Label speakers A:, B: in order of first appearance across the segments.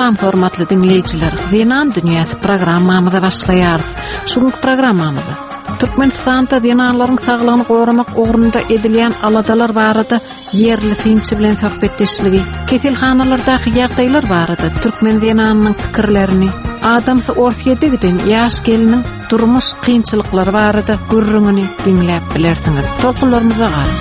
A: Salam hormatly dinleyiciler. Dinan Dünyası programmamyza başlaýarys. Şuňky programmamyzda Türkmenistanda dinanlaryň saglygyny goramak ugrunda edilýän aladalar barada yerli tinçi bilen söhbetleşiligi, kesilhanalardaky ýagdaýlar barada türkmen dinanynyň pikirlerini, adamsa orsiýedegiden ýaş geliniň durmuş kynçylyklary barada gürrüňini dinläp bilersiňiz. Toplarymyza gary.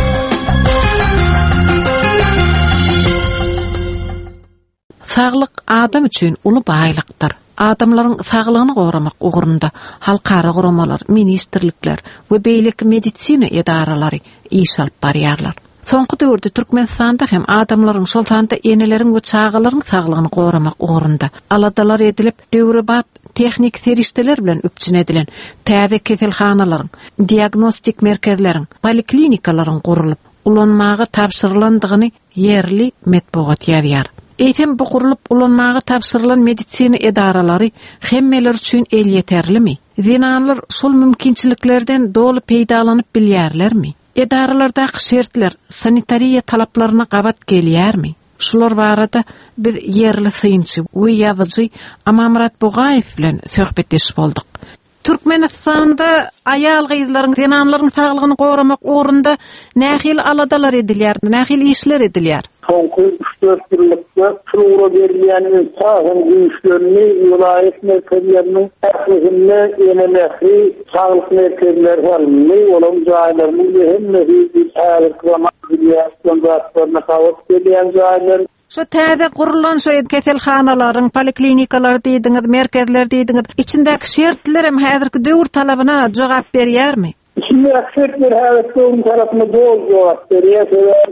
A: Saglyk adam üçin uly baýlykdyr. Adamlaryň saglygyny goramak ugrunda halkara guramalar, ministrlikler we beýleki medisina edaralary iş alyp barýarlar. Soňky döwürde Türkmenistanda hem adamlaryň şol sanda eneleriň we çağalaryň saglygyny goramak ugrunda aladalar edilip döwre bap tehnik serişdeler bilen öpçün edilen täze keselhanalaryň, diagnostik merkezleriň, poliklinikalaryň gurulyp ulanmagy tapşyrylandygyny yerli medpugat ýazýar. Eýtem bu gurulyp ulanmagy tapşyrylan medisina edaralary hemmeler üçin el ýeterlimi? Dinanlar şol mümkinçiliklerden dolu peýdalanyp bilýärlermi? Edaralardaky şertler sanitariýa talaplaryna gabat gelýärmi? Şular barada biz yerli synçy we ýazyjy Amamurat Bogaýew bilen söhbetleşip boldyk. Türkmenistanda ayal gyzlaryň, dinanlaryň saglygyny goramak ugrunda nähil aladalar edilýär, nähil işler edilýär.
B: Soňky 3-4 ýylykda şuura berilýän sağlyk güýçlerini vilayet merkezleriniň ähliňde ýene-nähli saglyk merkezleri barmy? Olaň jaýlaryny hemmesi täzirlemek bilýän zatlaryna kawat edilýän jaýlar.
A: Şu täze gurulan şu keselhanalaryň, poliklinikalar diýdiňiz, merkezler diýdiňiz, içindäki şertler hem häzirki döwür talabyna jogap berýärmi?
B: İçindäki şertler häzirki döwür talabyna dol jogap berýär.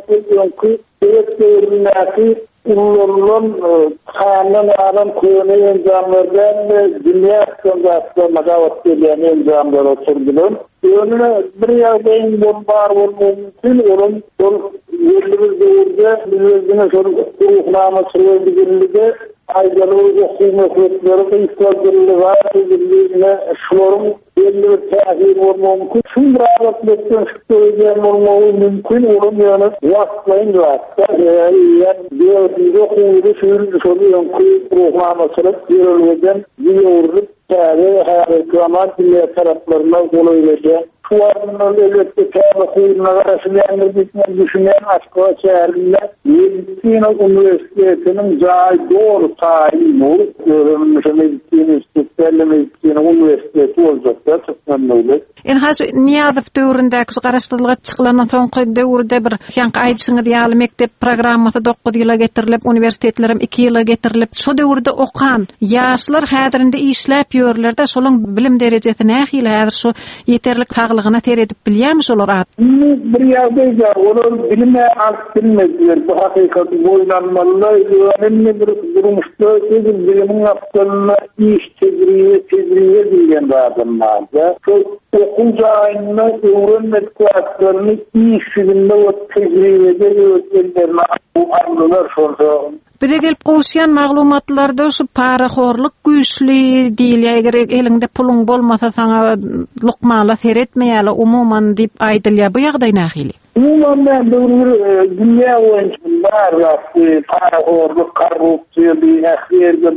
B: Sebäbi ulanılan kanun alan konu enzamlardan dünya standartlarına davet edilen enzamlar oturdular. Önüne bir yağdayın bombar olmamızın onun yerimiz doğurda bizlerine ruhlama sürüldüğünde aydalı hükümetleri istihdamları var. Bizlerine şuların belli bir tehir olmamızın şun rahatlıktan çıktığı olmalı mümkün olmayanı vasıtlayın vasıta. Diğer kuyruğu sürüldü soruyor ki ruhlama sürüldüğünden diyoruz. Yani reklamat dünya taraflarına kolaylıca. Şu anında elbette kâba kuyruğuna karşılayanlar bitmez düşünen Askova şehrinde Medisina Üniversitesi'nin doğru tarihi olup Medisina İstiklalli Medisina Üniversitesi olacaklar. Çıkmanlı olur.
A: Has Niyazov döwründäki garaşdyrlyga çykylanan soňky döwürde bir ýanky aýdyşyňy diýaly mektep programmasy 9 ýyla getirilip, universitetlerim 2 ýyla getirilip, şu döwürde okan ýaşlar häzirinde işläp ýörler-de şolaryň bilim derejesi nähili häzir şu ýeterlik saglygyna teredip bilýärmi şolar?
B: Bir ýagdaýda olar bilime bilmediler. Bu hakykaty boýlanmaly, ýönelimli bir durmuşda özüm bilimiň apdalyna iş tedriye diýen adamlar. Okunca ayında öğrenmek kuatlarını iyi şekilde o tecrübede öğretmenlerine bu anılar sordu.
A: Bir de gelip qoşyan maglumatlarda şu paraxorluk güýçli diýilýär. Eger elinde puluň bolmasa sana lukmala seretmeýäli umuman diýip aýdylýar. Bu ýagdaý nähili?
B: Umuman ben dünya oyuncular paraxorluk, korrupsiýa diýilýär.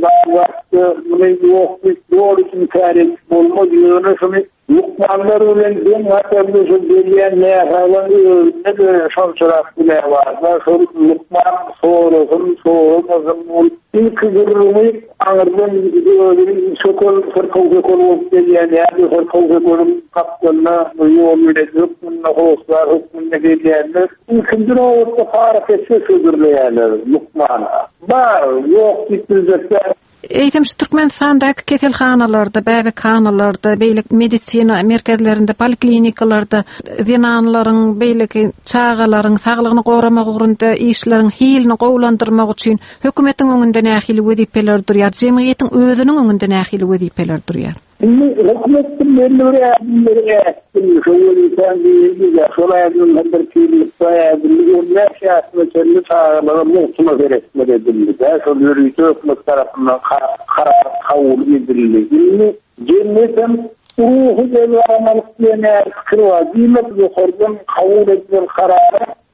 B: Doğru için tarih olmaz. Lukmanlar öğrendiğim hatta bir de diyen ne yapalım ne de şançırak bile var. Lukman soğurun ilk gururunu anırdan sokol fırkavzakol olup diyen yani fırkavzakolun kaptanına yol yönetiyor. Hükmünle hoşlar, hükmünle diyenler. İkinci orta fark etse sözürleyenler Lukman'a. Var yok gittirecekler.
A: Eýtem şu Türkmenistandaky keselhanalarda, bäbekhanalarda, beýlik medisina merkezlerinde, poliklinikalarda dinanlaryň, beýlik çağalaryň saglygyny goramak ugrunda işleriň hilini gowlandyrmak üçin hökümetiň öňünde nähili wezipeler durýar, jemgyýetiň özüniň öňünde nähili wezipeler durýar.
B: Hükümetin belli şöyle diye solayın bir kirlilik bayağı şahsına kendi sağlara muhtuna veretme edildi. Şu hükümet tarafından kabul edildi. Cennetin ruhu devamlılık diye fikir var. Diyemek yukarıdan kabul edilen kararı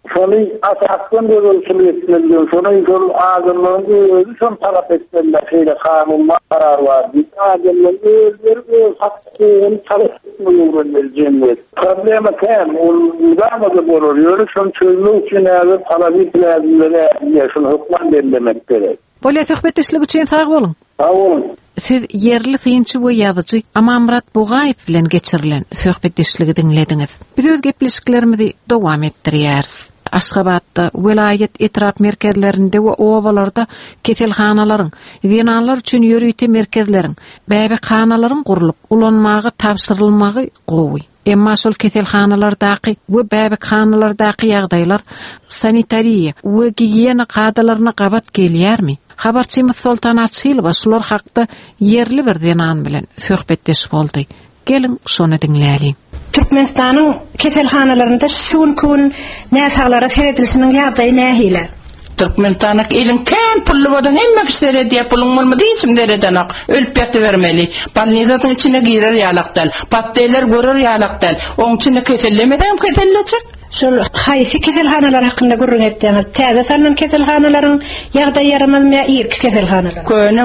B: Şonu asasdan ölçülü etmelidir. Şonu yol ağzından özü son talep etmeliler. Şeyle kanunla karar var. Ağzından özleri hakkını talep etmelidir cemiyet. Problemi hem uzamadı boruyor. Şunu çözmek için talep etmelidir. Şunu hukman belirlemek gerek.
A: Böyle söhbetleşlik için sağ olun.
B: Sağ olun.
A: Siz yerli tıyınçı we ýazyjy Amamrat Bugayew bilen geçirilen söhbetleşligi dinlediniz. Biz öz gepleşiklerimizi dowam etdirýäris. Aşgabatda vilayet etrap merkezlerinde we owalarda keselhanalaryň, zinanlar üçin ýörüýte merkezleriň, bäbikhanalaryň gurulyp ulanmagy tapşyrylmagy gowy. Emma şol keselhanalardaky we bäbikhanalalardaky ýagdaýlar sanitariýa we gigiyena gadalaryna gabat gelýärmi? Habarçymyz Sultan Açylova şular hakda yerli bir zinan bilen söhbetleşip boldy. Gelin şonu dinleýäli.
C: Türkmenistanyň keselhanalarynda şuň kun näsaglara seredilişiniň ýagdaýy nähile?
D: Türkmenistanyň elin kän pully bolan hemme kişilere diýip pulun bolmady hiçim dereden ok ölüp ýatybermeli. Balnizatyň içine girer ýalakdal, patdeler görür ýalakdal. Oň içine kesellemeden keselleçek.
C: Şol haýsy keselhanalar hakynda gurrun etdiňiz? Täze sanan keselhanalaryň ýagdaýy ýaramazmy ýerki keselhanalar?
D: Köne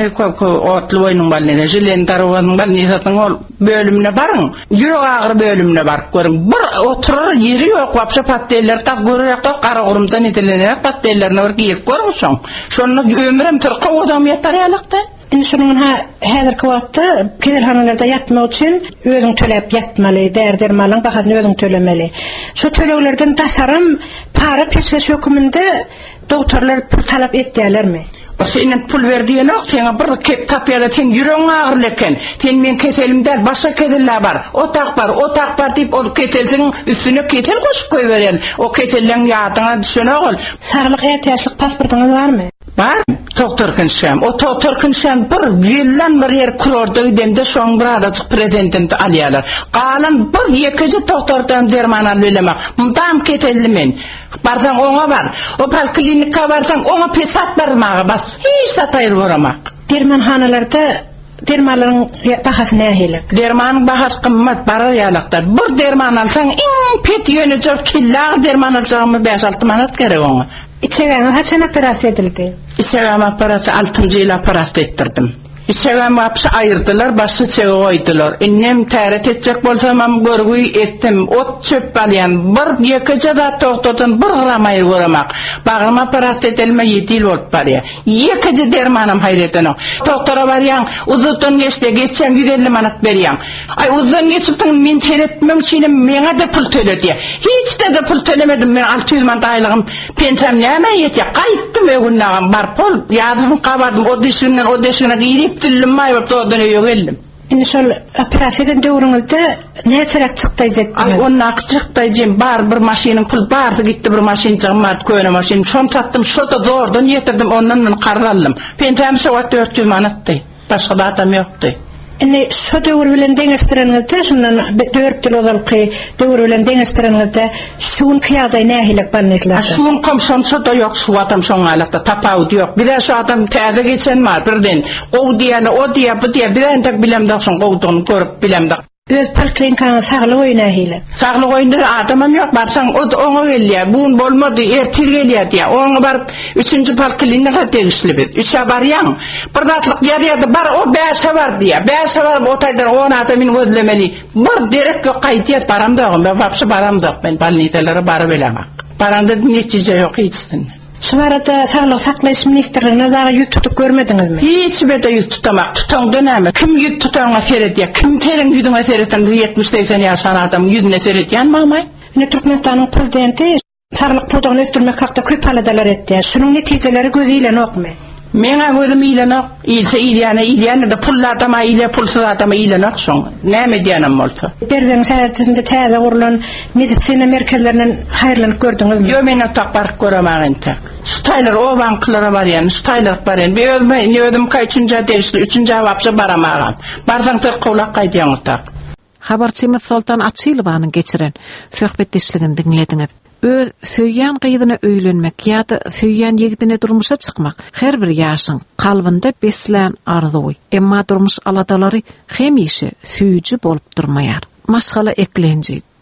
D: otly boýnyň balnyna, jilen darwanyň balnysatyň ol bölümine baryň. Ýürek agyr bölümine baryp görüň. Bir oturar ýeri ýok, wapsa patdeler tak görýär, tak gara gurumdan edilenler patdelerine bir giýip görüň şoň. Şonu ömrüm tyrqa odam ýatar ýalakda.
C: Şunun häzirki wagtda keselhanalarda ýatmak üçin özüň töläp ýatmaly, dermalyň bahasyny özüň tölemeli. Şu töleglerden tasarym para peşkeş höküminde doktorlar pul talap etdilermi?
D: Senin pul verdiğin ok, sana bir kep tapyada sen yüreğin ağırleken, sen men keselimden başka keseller var, o tak var deyip o keselsin üstüne kesel koşup koyuveren, o kesellerin yağdığına düşene ol.
C: Sağlık ihtiyaçlık pasportunuz var mı?
D: Var, doktor kınşam. O doktor kınşam bir yıllan bir yer kurorda ödemde şoň bir adacık prezidentin alýarlar. Galan bir yekici doktordan derman alýarlar. Mundam ketellimen. Bardan oňa bar. O poliklinika bardan oňa pesat bermagy bas. Hiç satayır boramak.
C: Dermanhanalarda dermanlaryň bahasy nähile?
D: Dermanyň bahasy kymmat barar ýalakda. Bir derman alsaň iň pet ýöne jop killar derman alsaňmy 5-6 manat gerek oňa.
C: İçeğime haçan operasiya edildi?
D: İçeğime operasiya 6-njy ýyl operasiya etdirdim. İçeğime hapşy aýyrdylar, başy çeğe goýdylar. Innem täret etjek bolsam hem görgüý etdim. Ot çöp balýan. Bir ýekeje zat doktordan bir gram aýyr goramak. Bagryma operasiya edilme 7 ýyl bolup barýar. Ýekeje dermanym haýretden. Doktora barýan, uzatdan geçen 150 manat berýän. Ay uzatdan geçipdiň men teretmem üçin meňe de pul töledýär. Hiç de pul tölemedim men 600 manat aýlygym pensam näme ýetýär. Gaýtdym öwünnägem bar pul ýazym kabardym o deşigine girip dillemay bop todan ýögeldim.
C: Indi şol operasiýadan döwrüňizde näçerek çykdyjak?
D: Ay onna çykdyjam bar bir maşynyň pul bardy gitdi bir maşyn çygmat köne maşyn şon satdym şota zordan ýetirdim ondan qarraldım. Pensam şu 400 manatdy. Başga da adam ýokdy.
C: Indi şu döwür bilen deňeşdirenizde şundan 4 ýyl ozalky döwür bilen deňeşdirenizde şuň kıýaday nähilek barnetler?
D: Şuň komşon şota ýok, şu adam şoň alakda tapawut ýok. Bir de şu adam täze geçen bar birden. O diýeni, o diýe, bu diýe, bir entek bilemde şoň gowdugyny görüp bilemde.
C: Öz poliklinikaň saglyk oýna hile.
D: Saglyk oýnda adamam ýok, barsaň oňa gelýär. Bugün bolmady, ertir gelýär diýär. Oňa baryp 3-nji poliklinikaga tegişli bir. 3-e barýan. Bir datlyk ýer-ýerde bar, o 5-e bar diýär. 5-e bar otaýdan 10 adamyny gözlemeli. Bir derek ýok, gaýtýar baram da, men wapşy baram da, men balnitalary baryp bilemek. Baranda netije ýok hiçsin.
C: Şu arada Sağlık Saklaş Ministrliğine daha yük tutup görmediniz mi?
D: Hiç bir de yük tutamak. Tutan dönemi. Kim yük tutana seyrediyor? Kim terin yüzüne seyreden 70-80 yaşan adam yüzüne seyrediyen mi amay?
C: Yine Türkmenistan'ın prezidenti sağlık produğunu östürmek hakta köp haladalar etti. Şunun neticeleri gözüyle yok mu?
D: Meňe gözüm iýlenok, iýse iýlene de pul adama iýle pulsuz adama iýlenok şoň. Näme diýenem bolsa?
C: Berden şäherinde täze gurulan medisina merkezlerinden haýrlanyp gördüňizmi?
D: Yo men tak bark göremägen tak. Ştaýlar o banklara barýan, ştaýlar barýan. Ben özüm kaçınca derişli, 3-nji awapça baramagan. Barsaň tek gowlak gaýdýan tak.
A: Habarçymyz Sultan Açylowanyň geçiren söhbetdeşligini dinlediňiz. Öz söýýän gyýdyna öýlenmek ýa-da söýýän ýigidine durmuşa çykmak her bir ýaşyň kalbynda beslän arzuwy. Emma durmuş aladalary hemişe süýüji bolup durmaýar. Maşgala eklenji,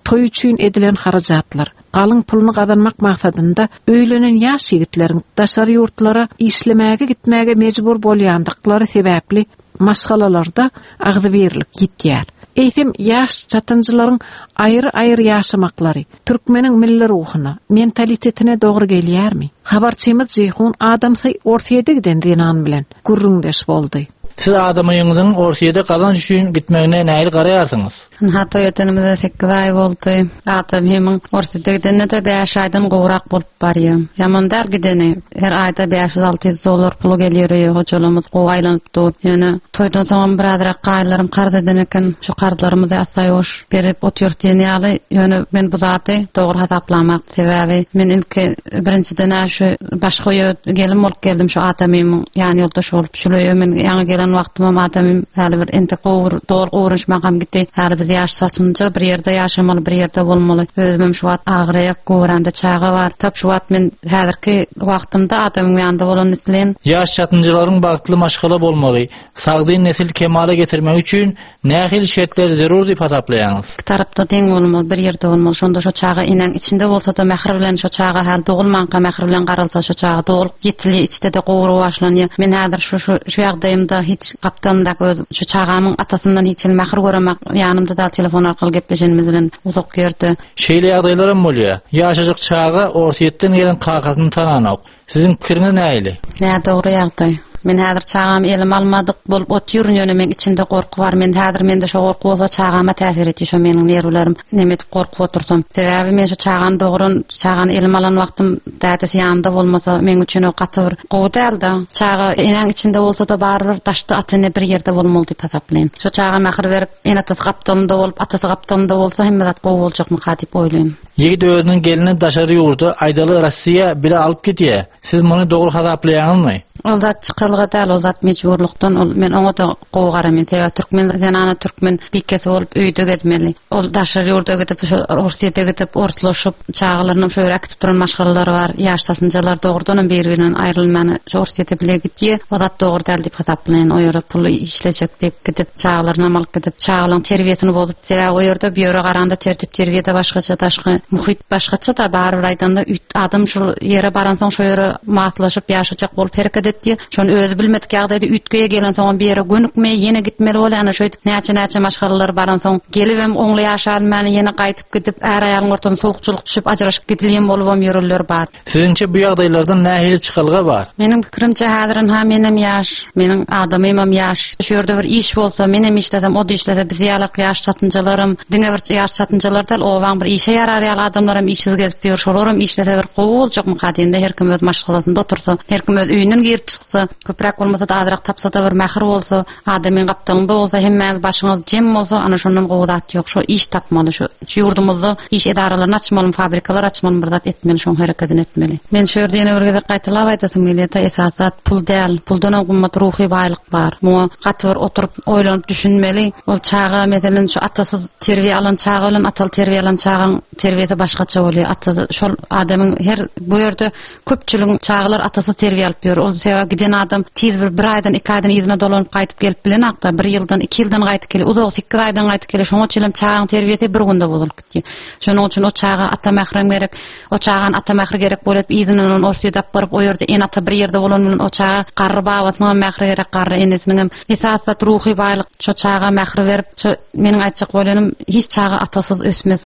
A: toy üçün edilen harajatlar, qalın pulunu qazanmaq maqsadında öýlenen ýaş ýigitlerin daşary ýurtlara işlemäge gitmäge mejbur bolýandyklary sebäpli masgalalarda agdy berilip gitýär. Eýtem ýaş çatynjylaryň aýry-aýry ýaşamaklary türkmeniň milli ruhyna, mentalitetine dogry gelýärmi? Habarçymyz Jeyhun Adamsy ortaýedegden dinan bilen gurrundeş boldy.
E: Siz adamyňyzyň ortaýeda galan üçin gitmegine näil garaýarsyňız?
F: Hatta ýetenimizde 8 ay boldy. Adam hemin ortaýedegden de 5 aýdan gowrak bolup barýar. Ýaman däl gideni. Her aýda 500-600 dolar pul gelýär. Hojalarymyz gowaýlanyp dur. Ýöne toýdan soň birazrak gaýlarym kardadan eken. Şu kardalarymyzy asaýoş berip otyrtýan ýaly. Ýöne men bu zaty dogry hasaplamak sebäbi men ilki birinçiden şu başga ýöne gelim bolup geldim şu adamyň ýani ýoldaş bolup şuleýe men ýa gelen wagtym adamym häli bir ente gowur dol gowuruşmakam gitdi. Häli biz ýaş saçynja bir ýerde ýaşamaly, bir ýerde bolmaly. Özüm şu wagt agyraýak gowranda çaga bar. Tap şu wagt men häzirki wagtymda adamyň ýanynda bolan islen
E: ýaş çatynjylaryň bagtly maşgala bolmagy, sagdy nesil kemale getirmek üçin nähil şertler zerur diýip hasaplaýaňyz?
F: Tarapda deň bolmaly, bir ýerde bolmaly. Şonda şu çaga inen içinde bolsa da mähir bilen şu çaga häl dogulmanka mähir bilen garalsa şu çaga dogul ýetili içde de gowru başlanýar. Men häzir şu ýagdaýymda hiç gapdandak şu çağamın atasından hiç mähir göremek ýanymda da telefon arkaly gepleşenimiz bilen uzak gördi.
E: Şeýle ýagdaýlarym bolýar. Ýaşajyk çaga ortaýetden gelen kakasyny tananyp. Siziň pikiriňiz näili?
F: Näme dogry ýagdaý. Men häzir çağam elim almadyk bolup otýurun ýöne men içinde gorku bar. Men häzir mende şu gorku bolsa çağama täsir etýär. Şu meniň nerwlerim nemet gorkup otursam. Sebäbi men şu çağan dogrun çağan elim alan wagtym dädesi ýanynda bolmasa men üçin o gatyr gowy däldi. Çağa eneň içinde bolsa da barır taşdy atyny bir ýerde bolmaly diýip hasaplaýan. Şu çağa mähir berip enatasy gapdanda bolup atasy gapdanda bolsa hemme zat gowy boljakmy diýip oýlaýan.
E: Ýigit özüniň gelini daşary ýurda aýdaly Rossiýa bile alyp gitýär. Siz muny dogry hasaplaýaňyzmy?
F: O zat çykylga däl, o zat mejburlukdan men oňa da gowy garamen. Sebäbi türkmen zanany türkmen pikesi bolup öýde getmeli. Ol daşary ýurda gidip şu Orsiýete gidip orslaşyp çağlaryny şöyle aktyp duran maşgalary bar. Ýaş saçynjalar dogrudan bir-birinden aýrylmany şu Orsiýete bile gitýär. O zat dogry däl diýip hasaplaýan. O ýere pul işlejek diýip gidip çağlaryny alyp gidip çağlaryň terbiýetini bozup sebäbi o ýerde bir ýere garanda tertip terbiýede başgaça daşky muhit başgaça da bar bir aýdanda adam şu ýere baran soň şu ýere matlaşyp ýaşajak bolup hereket etdi. Şonu özü bilmedik ýagdaýda ütgeye gelen soň bir ýere gönükmeýi ýene gitmeli bol. Ana şöýt näçe maşgalalar baran soň gelip hem oňly ýaşalmany ýene gaýtyp gidip är aýagyň ortasyna sowukçylyk düşüp ajraşyp gidilýän bolubam ýöreller bar.
E: Siziňçe bu ýagdaýlardan nähili çykylga bar?
F: Meniň pikirimçe häzirin ha menem ýaş, meniň adamym hem ýaş. Şu ýerde bir iş bolsa menem işlesem, o da işlese biz ýalyk ýaş satynjalarym, diňe bir ýaş satynjalar däl o waň bir işe ýarar ýaly adamlar hem işsiz gezip ýör, şolaram işlese bir gowy boljakmy diýende her kim öz maşgalasynda otursa, her kim öz öýünden girip çyksa, köpräk bolmasa da azrak tapsa da bir mähir bolsa, adamyň gapdanda bolsa, hemme başyňyz jem bolsa, ana şondan gowy zat ýok. Şu iş tapmaly, şu ýurdumyzda iş edaralaryny açmaly, fabrikalar açmaly, bir zat etmeli, şoň hereketini etmeli. Men şu ýerde ýene bir gezek gaýtylap aýtasym gelýär, esasat pul däl, puldan gymmat ruhy baýlyk bar. Muňa gatyr oturup oýlanyp düşünmeli. Ol çağa meselen şu atasy terbiýe alan çağa bilen atal terbiýe alan çağın terbiýesi başgaça bolýar. Atasy şol adamyň her bu ýerde köpçüligiň çağlar atasy terbiýe alyp ýör. Ol sebäbi giden adam tiz bir aýdan 2 aýdan ýzyna dolanyp gaýtyp gelip bilen akda 1 ýyldan 2 ýyldan gaýtyp gelir. Uzak 8 aýdan gaýtyp gelir. Şoňa çelem çağın terbiýesi bir günde bolup gitdi. Şonuň üçin o çağa ata mährim gerek. O çağın ata mähri gerek bolýar. Ýzynyň orsiýada baryp o ýerde en ata bir ýerde bolan bilen o çağa garry babasyna mähri gerek, garry enesiniň esasat ruhy baýlyk. Şu çağa mähri berip, şu meniň aýtjak bolýanym hiç çağa atasyz ösmez.